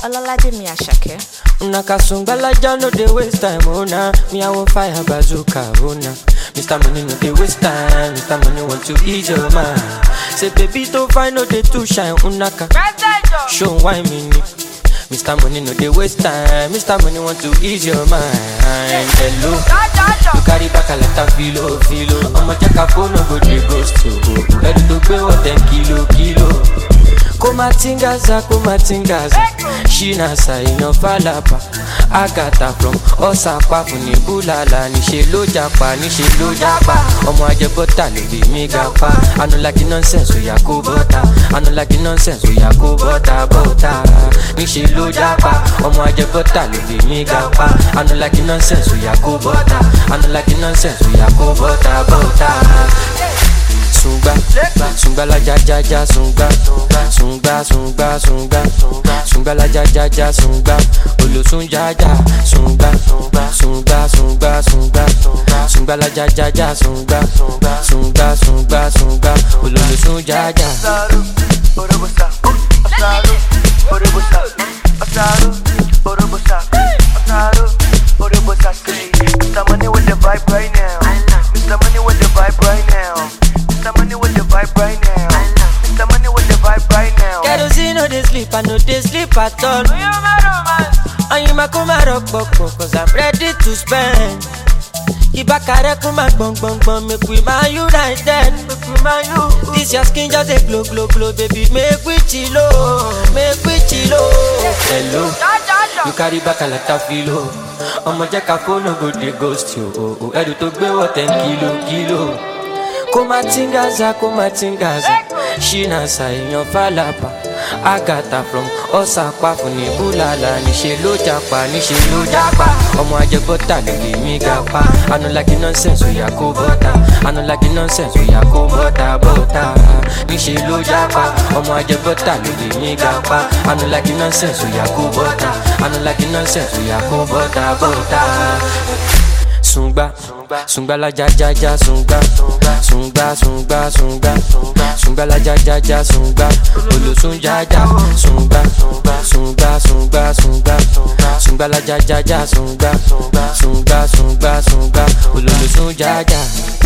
Ọlọ́ládémi Àṣàkẹ́. Unaka sungbalaja no dey waste time, oh nah. Me I want fire bazooka, oh nah. Mr. Money no dey waste time, Mr. Money want to ease your mind. Say baby to find no dey too shine, unaka. Show why me ni. Mr. Money no dey waste time, Mr. Money want to ease your mind. Hello, you carry back a lot of filo. I'ma check a phone, no go dey ghost you. Ready to pay what 10 kilo. Kumatingaza, Shina Saino Falapa, Agata from Osapa, Funibulala, Nishelo Japa, Omo Ajebota, Lady Megapa. I don't like the nonsense, we are Kubota. I don't like the nonsense, we are Kubota, Nishelo Japa, Omo Ajebota, Lady Megapa. I don't like the nonsense, we are Kubota. I don't like the nonsense, we are Kubota, Sunga la ja sunga la ja sunga olo sunga la ja sunga olo sunga Mr. Money with the vibe right now. Mr. Money with the vibe right now. Mr. Money with the vibe right now. Mr. Money with the vibe right now. Kerosene no dey sleep, I no dey sleep at all. I'm a kuma rock cause I'm ready to spend. Ibakare kuma bong, make we man united. This your skin just a glow, baby, make we chillo. Hello, you carry back a lot of filo. I'ma check a phone, no go dey ghost you. Ready to pay what 10 kilo. Kumatingaza, Shina Saino Falapa, Agata from Osapa, Funibulala, Nishelo Japa, Omo Ajebota, Lady Megapa. I don't like the nonsense, we are Kubota. I don't like the nonsense, we are Kubota, Nishelo Japa, Omo Ajebota, Lady Megapa. I don't like the nonsense, we are Kubota. I don't like the nonsense, we are Kubota, Sunga la ja sunga la ja sunga olo sunga la ja sunga olo sunga